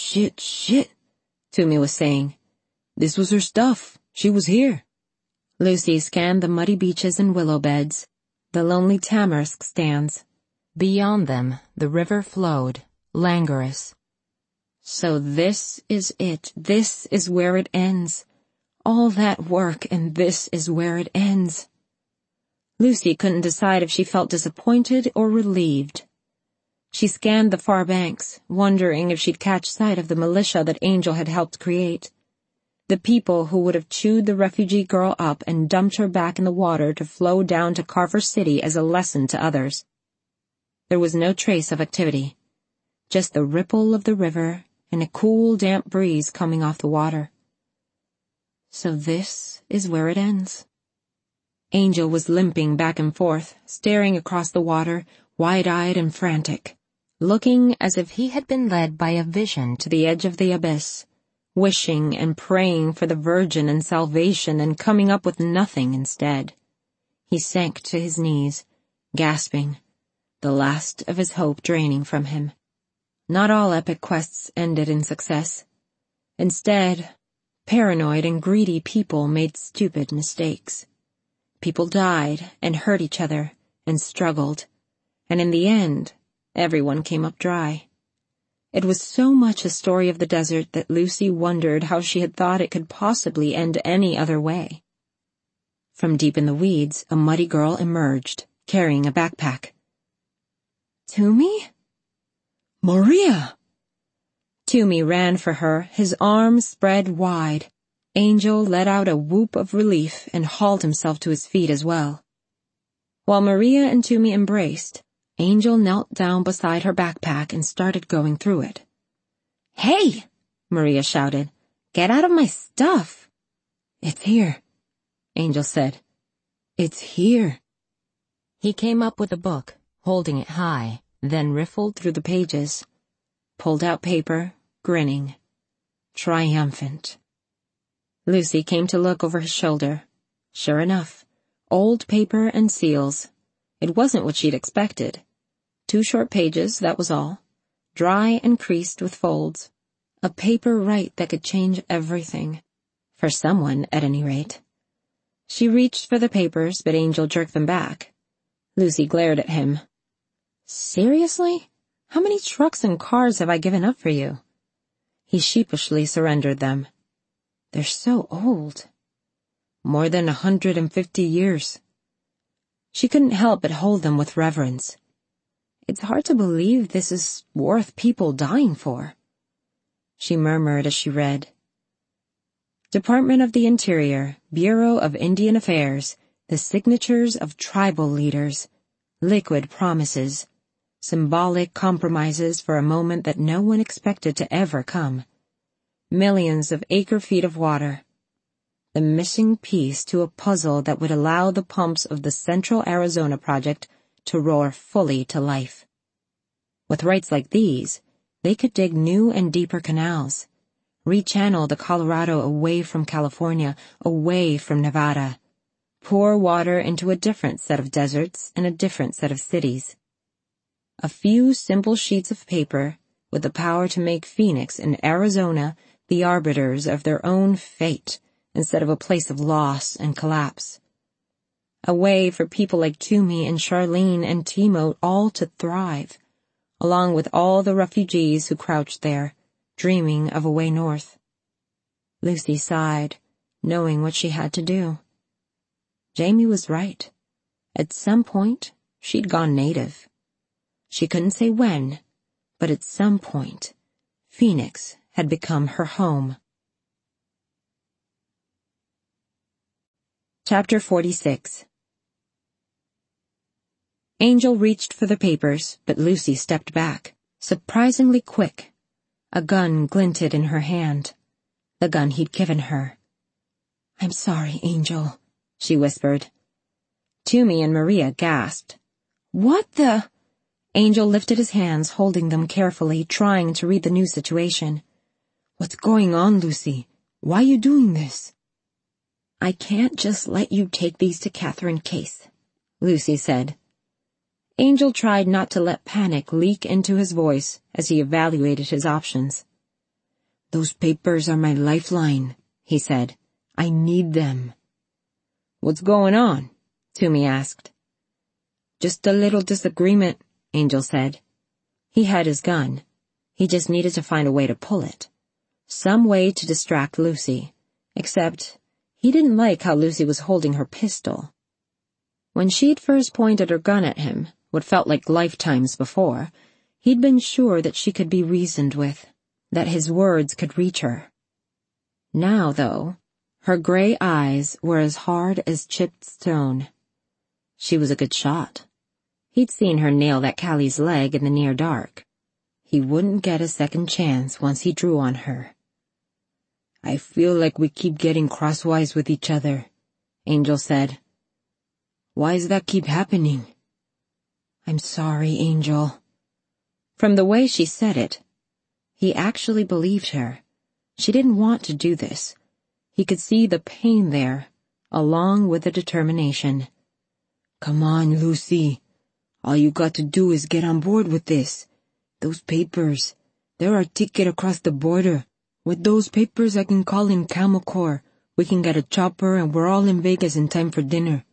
Toomey was saying. This was her stuff. She was here. Lucy scanned the muddy beaches and willow beds, the lonely tamarisk stands. Beyond them, the river flowed, languorous. So this is it. This is where it ends. All that work, and this is where it ends. Lucy couldn't decide if she felt disappointed or relieved. She scanned the far banks, wondering if she'd catch sight of the militia that Angel had helped create. The people who would have chewed the refugee girl up and dumped her back in the water to flow down to Carver City as a lesson to others. There was no trace of activity, just the ripple of the river and a cool, damp breeze coming off the water. So this is where it ends. Angel was limping back and forth, staring across the water, wide-eyed and frantic, looking as if he had been led by a vision to the edge of the abyss, wishing and praying for the Virgin and salvation and coming up with nothing instead. He sank to his knees, gasping, the last of his hope draining from him. Not all epic quests ended in success. Instead, paranoid and greedy people made stupid mistakes. People died and hurt each other and struggled, and in the end, everyone came up dry. It was so much a story of the desert that Lucy wondered how she had thought it could possibly end any other way. From deep in the weeds, a muddy girl emerged, carrying a backpack. Toomey? Maria! Toomey ran for her, his arms spread wide. Angel let out a whoop of relief and hauled himself to his feet as well. While Maria and Toomey embraced, Angel knelt down beside her backpack and started going through it. Hey! Maria shouted. Get out of my stuff! It's here, Angel said. It's here. He came up with a book, holding it high, then riffled through the pages, pulled out paper, grinning, triumphant. Lucy came to look over his shoulder. Sure enough, old paper and seals. It wasn't what she'd expected. 2 short pages, that was all. Dry and creased with folds. A paper right that could change everything. For someone, at any rate. She reached for the papers, but Angel jerked them back. Lucy glared at him. Seriously? How many trucks and cars have I given up for you? He sheepishly surrendered them. They're so old. More than 150 years. She couldn't help but hold them with reverence. It's hard to believe this is worth people dying for. She murmured as she read. Department of the Interior, Bureau of Indian Affairs, the signatures of tribal leaders, liquid promises, symbolic compromises for a moment that no one expected to ever come. Millions of acre-feet of water. The missing piece to a puzzle that would allow the pumps of the Central Arizona Project to roar fully to life. With rights like these, they could dig new and deeper canals, rechannel the Colorado away from California, away from Nevada, pour water into a different set of deserts and a different set of cities. A few simple sheets of paper with the power to make Phoenix and Arizona the arbiters of their own fate instead of a place of loss and collapse. A way for people like Toomey and Charlene and Timo all to thrive, along with all the refugees who crouched there, dreaming of a way north. Lucy sighed, knowing what she had to do. Jamie was right. At some point, she'd gone native. She couldn't say when, but at some point, Phoenix had become her home. Chapter 46. Angel reached for the papers, but Lucy stepped back, surprisingly quick. A gun glinted in her hand. The gun he'd given her. I'm sorry, Angel, she whispered. Toomey and Maria gasped. What the? Angel lifted his hands, holding them carefully, trying to read the new situation. What's going on, Lucy? Why are you doing this? I can't just let you take these to Catherine Case, Lucy said. Angel tried not to let panic leak into his voice as he evaluated his options. Those papers are my lifeline, he said. I need them. What's going on? Toomey asked. Just a little disagreement, Angel said. He had his gun. He just needed to find a way to pull it. Some way to distract Lucy. Except, he didn't like how Lucy was holding her pistol. When she'd first pointed her gun at him, what felt like lifetimes before, he'd been sure that she could be reasoned with, that his words could reach her. Now, though, her gray eyes were as hard as chipped stone. She was a good shot. He'd seen her nail that Callie's leg in the near dark. He wouldn't get a second chance once he drew on her. I feel like we keep getting crosswise with each other, Angel said. Why does that keep happening? I'm sorry, Angel. From the way she said it, he actually believed her. She didn't want to do this. He could see the pain there, along with the determination. Come on, Lucy. All you got to do is get on board with this. Those papers, they're our ticket across the border. With those papers, I can call in Camel Corps. We can get a chopper and we're all in Vegas in time for dinner.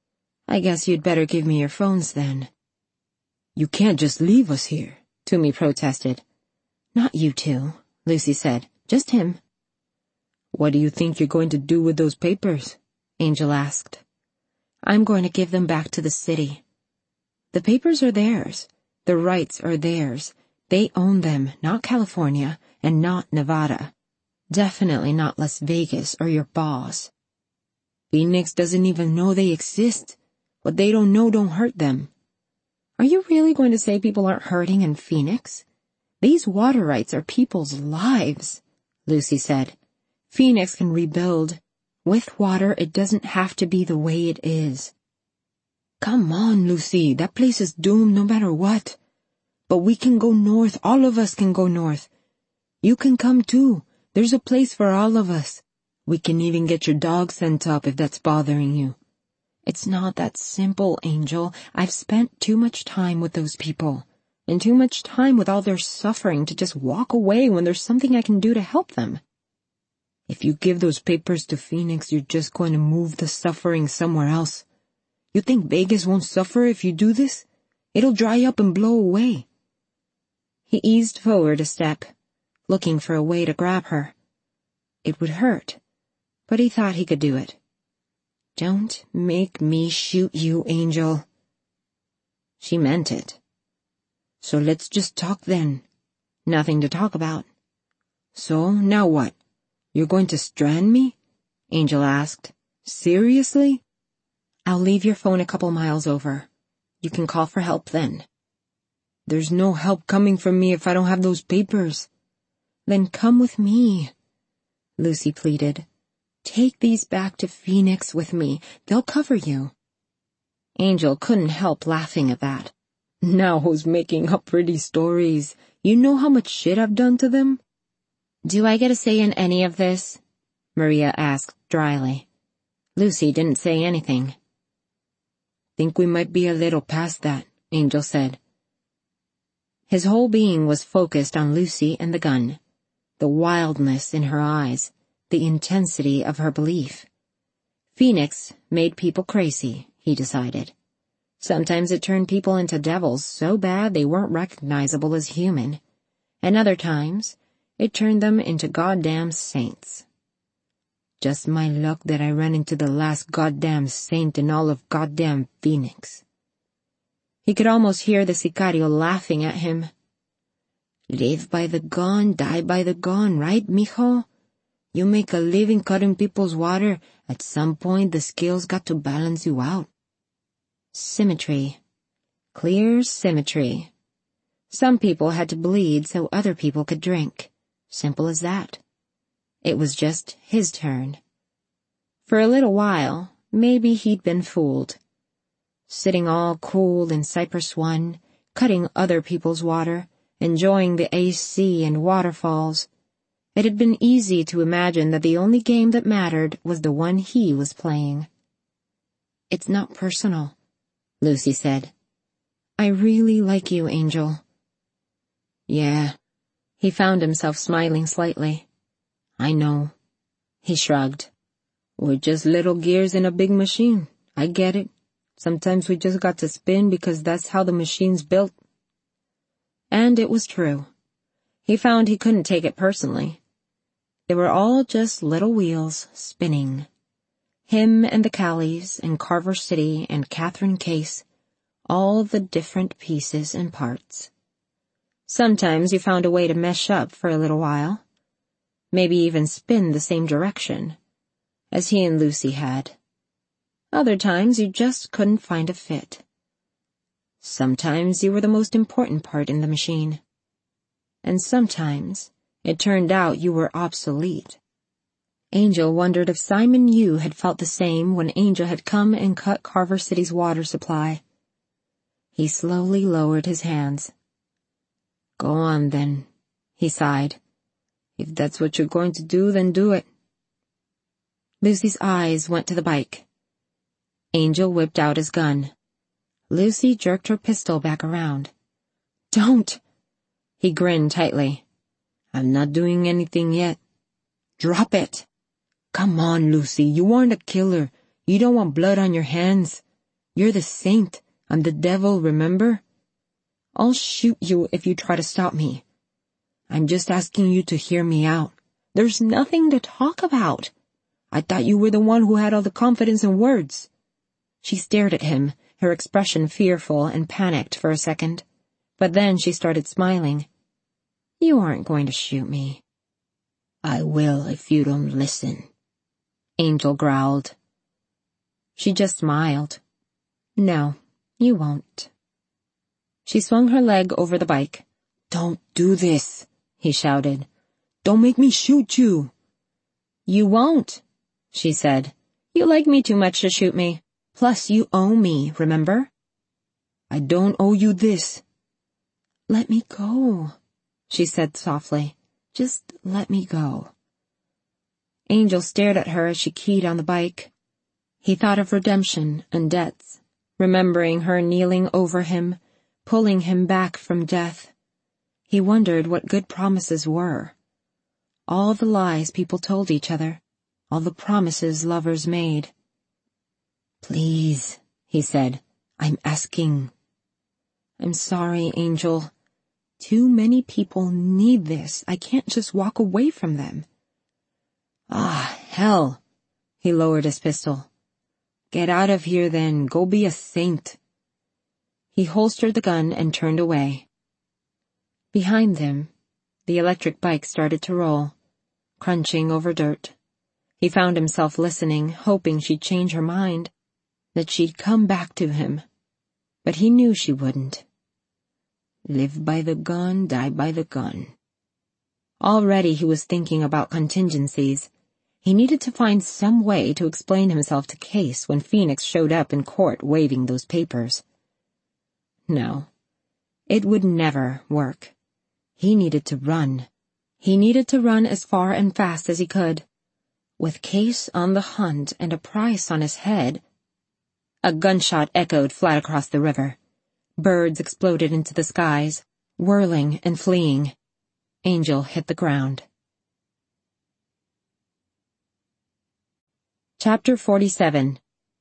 I guess you'd better give me your phones then. You can't just leave us here, Toomey protested. Not you two, Lucy said. Just him. What do you think you're going to do with those papers? Angel asked. I'm going to give them back to the city. The papers are theirs. The rights are theirs. They own them, not California, and not Nevada. Definitely not Las Vegas or your boss. Phoenix doesn't even know they exist. What they don't know don't hurt them. Are you really going to say people aren't hurting in Phoenix? These water rights are people's lives, Lucy said. Phoenix can rebuild. With water, it doesn't have to be the way it is. Come on, Lucy, that place is doomed no matter what. But we can go north, all of us can go north. You can come too, there's a place for all of us. We can even get your dog sent up if that's bothering you. It's not that simple, Angel. I've spent too much time with those people, and too much time with all their suffering to just walk away when there's something I can do to help them. If you give those papers to Phoenix, you're just going to move the suffering somewhere else. You think Vegas won't suffer if you do this? It'll dry up and blow away. He eased forward a step, looking for a way to grab her. It would hurt, but he thought he could do it. Don't make me shoot you, Angel. She meant it. So let's just talk then. Nothing to talk about. So, now what? You're going to strand me? Angel asked. Seriously? I'll leave your phone a couple miles over. You can call for help then. There's no help coming from me if I don't have those papers. Then come with me, Lucy pleaded. Take these back to Phoenix with me. They'll cover you. Angel couldn't help laughing at that. Now who's making up pretty stories? You know how much shit I've done to them? Do I get a say in any of this? Maria asked dryly. Lucy didn't say anything. Think we might be a little past that, Angel said. His whole being was focused on Lucy and the gun, the wildness in her eyes, the intensity of her belief. Phoenix made people crazy, he decided. Sometimes it turned people into devils so bad they weren't recognizable as human, and other times it turned them into goddamn saints. Just my luck that I ran into the last goddamn saint in all of goddamn Phoenix. He could almost hear the sicario laughing at him. Live by the gun, die by the gun, right, mijo? You make a living cutting people's water, at some point the scales got to balance you out. Symmetry. Clear symmetry. Some people had to bleed so other people could drink. Simple as that. It was just his turn. For a little while, maybe he'd been fooled. Sitting all cool in Cypress One, cutting other people's water, enjoying the AC and waterfalls, it had been easy to imagine that the only game that mattered was the one he was playing. "It's not personal," Lucy said. "I really like you, Angel." "Yeah." He found himself smiling slightly. "I know." He shrugged. "We're just little gears in a big machine. I get it. Sometimes we just got to spin because that's how the machine's built." And it was true. He found he couldn't take it personally. They were all just little wheels spinning. Him and the Callies and Carver City and Catherine Case, all the different pieces and parts. Sometimes you found a way to mesh up for a little while. Maybe even spin the same direction, as he and Lucy had. Other times you just couldn't find a fit. Sometimes you were the most important part in the machine. And sometimes it turned out you were obsolete. Angel wondered if Simon Yu had felt the same when Angel had come and cut Carver City's water supply. He slowly lowered his hands. "Go on, then," he sighed. "If that's what you're going to do, then do it." Lucy's eyes went to the bike. Angel whipped out his gun. Lucy jerked her pistol back around. "Don't!" He grinned tightly. "I'm not doing anything yet." "Drop it!" "Come on, Lucy, you aren't a killer. You don't want blood on your hands. You're the saint. I'm the devil, remember?" "I'll shoot you if you try to stop me." "I'm just asking you to hear me out." "There's nothing to talk about." "I thought you were the one who had all the confidence in words." She stared at him, her expression fearful and panicked for a second. But then she started smiling. "You aren't going to shoot me." "I will if you don't listen," Angel growled. She just smiled. "No, you won't." She swung her leg over the bike. "Don't do this," he shouted. "Don't make me shoot you." "You won't," she said. "You like me too much to shoot me. Plus you owe me, remember?" "I don't owe you this." "Let me go," she said softly. "Just let me go." Angel stared at her as she keyed on the bike. He thought of redemption and debts, remembering her kneeling over him, pulling him back from death. He wondered what good promises were. All the lies people told each other, all the promises lovers made. "Please," he said, "I'm asking." "I'm sorry, Angel. Too many people need this. I can't just walk away from them." "Ah, hell." He lowered his pistol. "Get out of here then. Go be a saint." He holstered the gun and turned away. Behind them, the electric bike started to roll, crunching over dirt. He found himself listening, hoping she'd change her mind, that she'd come back to him. But he knew she wouldn't. Live by the gun, die by the gun. Already he was thinking about contingencies. He needed to find some way to explain himself to Case when Phoenix showed up in court waving those papers. No, it would never work. He needed to run. He needed to run as far and fast as he could. With Case on the hunt and a price on his head. A gunshot echoed flat across the river. Birds exploded into the skies, whirling and fleeing. Angel hit the ground. Chapter 47.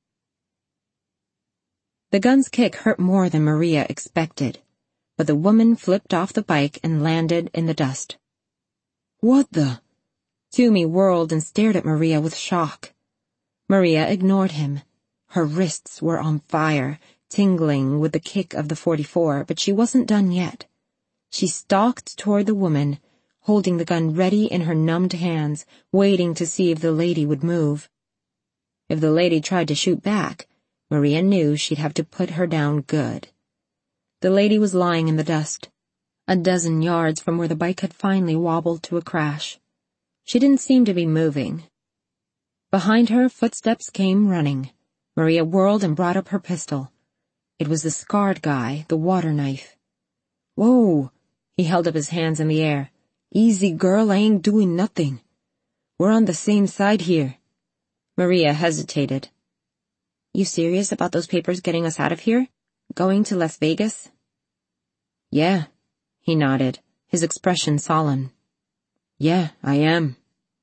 The gun's kick hurt more than Maria expected, but the woman flipped off the bike and landed in the dust. "What the?" Toomey whirled and stared at Maria with shock. Maria ignored him. Her wrists were on fire, tingling with the kick of the .44, but she wasn't done yet. She stalked toward the woman, holding the gun ready in her numbed hands, waiting to see if the lady would move. If the lady tried to shoot back, Maria knew she'd have to put her down good. The lady was lying in the dust, a dozen yards from where the bike had finally wobbled to a crash. She didn't seem to be moving. Behind her, footsteps came running. Maria whirled and brought up her pistol. It was the scarred guy, the water knife. "Whoa!" He held up his hands in the air. "Easy, girl, I ain't doing nothing. We're on the same side here." Maria hesitated. "You serious about those papers getting us out of here? Going to Las Vegas?" "Yeah," he nodded, his expression solemn. "Yeah, I am."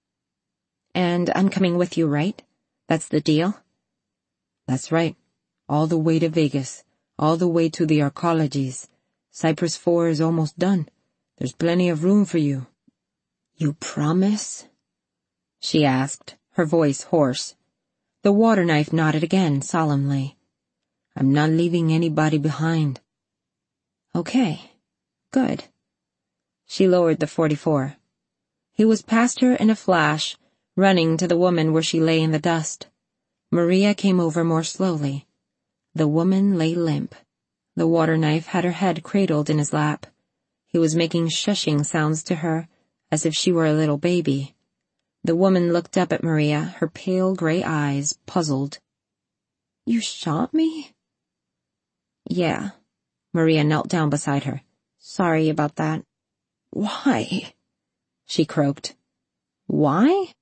"And I'm coming with you, right? That's the deal?" "That's right. All the way to Vegas. All the way to the arcologies. Cypress 4 is almost done. There's plenty of room for you." "You promise?" she asked, her voice hoarse. The water knife nodded again, solemnly. "I'm not leaving anybody behind." "Okay. Good." She lowered the .44. He was past her in a flash, running to the woman where she lay in the dust. Maria came over more slowly. The woman lay limp. The water knife had her head cradled in his lap. He was making shushing sounds to her, as if she were a little baby. The woman looked up at Maria, her pale gray eyes puzzled. "You shot me?" "Yeah." Maria knelt down beside her. "Sorry about that." "Why?" she croaked. "Why?"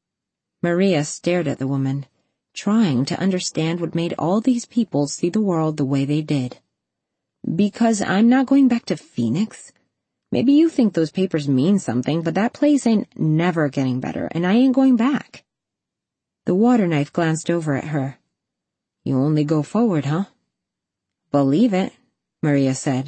Maria stared at the woman, trying to understand what made all these people see the world the way they did. "Because I'm not going back to Phoenix. Maybe you think those papers mean something, but that place ain't never getting better, and I ain't going back." The water knife glanced over at her. "You only go forward, huh?" "Believe it," Maria said.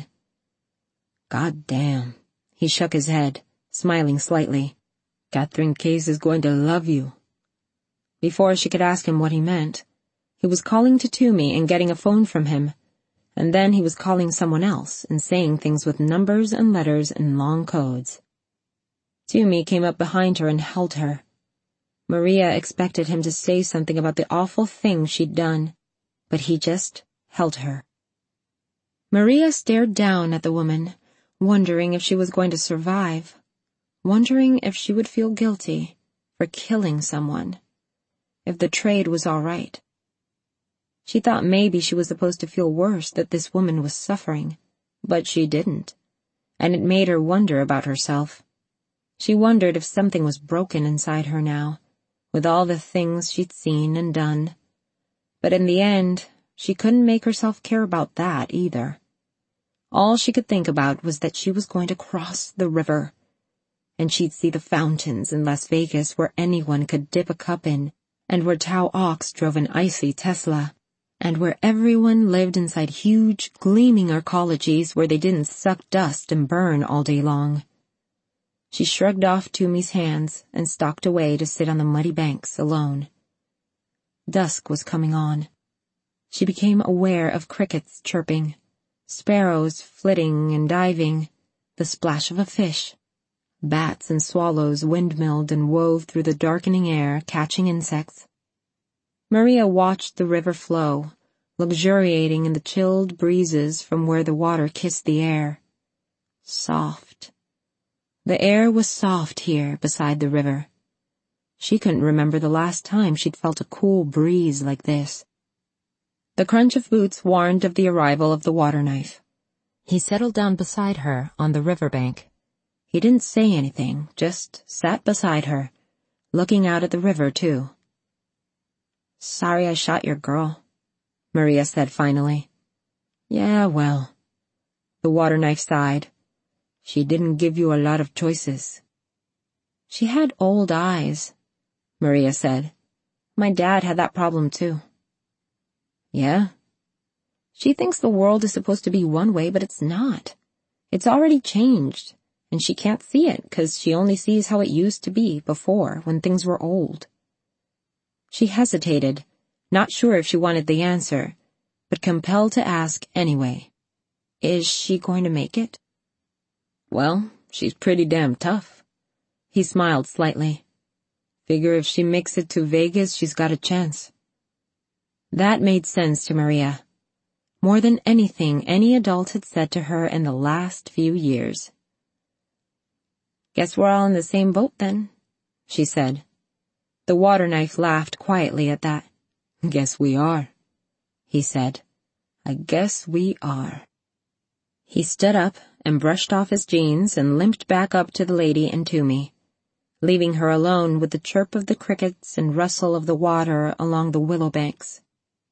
"God damn." He shook his head, smiling slightly. "Catherine Case is going to love you." Before she could ask him what he meant, he was calling to Toomey and getting a phone from him, and then he was calling someone else and saying things with numbers and letters and long codes. Toomey came up behind her and held her. Maria expected him to say something about the awful thing she'd done, but he just held her. Maria stared down at the woman, wondering if she was going to survive, wondering if she would feel guilty for killing someone, if the trade was all right. She thought maybe she was supposed to feel worse that this woman was suffering, but she didn't, and it made her wonder about herself. She wondered if something was broken inside her now, with all the things she'd seen and done. But in the end, she couldn't make herself care about that either. All she could think about was that she was going to cross the river, and she'd see the fountains in Las Vegas where anyone could dip a cup in, and where Tao Ox drove an icy Tesla, and where everyone lived inside huge, gleaming arcologies where they didn't suck dust and burn all day long. She shrugged off Toomey's hands and stalked away to sit on the muddy banks alone. Dusk was coming on. She became aware of crickets chirping, sparrows flitting and diving, the splash of a fish. Bats and swallows windmilled and wove through the darkening air, catching insects. Maria watched the river flow, luxuriating in the chilled breezes from where the water kissed the air. Soft. The air was soft here beside the river. She couldn't remember the last time she'd felt a cool breeze like this. The crunch of boots warned of the arrival of the water knife. He settled down beside her on the riverbank. He didn't say anything, just sat beside her, looking out at the river, too. "Sorry I shot your girl," Maria said finally. "Yeah, well." The water knife sighed. "She didn't give you a lot of choices." "She had old eyes," Maria said. "My dad had that problem, too." "Yeah?" "She thinks the world is supposed to be one way, but it's not. It's already changed. And she can't see it, 'cause she only sees how it used to be before, when things were old." She hesitated, not sure if she wanted the answer, but compelled to ask anyway. "Is she going to make it?" "Well, she's pretty damn tough." He smiled slightly. "Figure if she makes it to Vegas, she's got a chance." That made sense to Maria. More than anything any adult had said to her in the last few years. "Guess we're all in the same boat then," she said. The water knife laughed quietly at that. "Guess we are," he said. "I guess we are." He stood up and brushed off his jeans and limped back up to the lady and to me, leaving her alone with the chirp of the crickets and rustle of the water along the willow banks.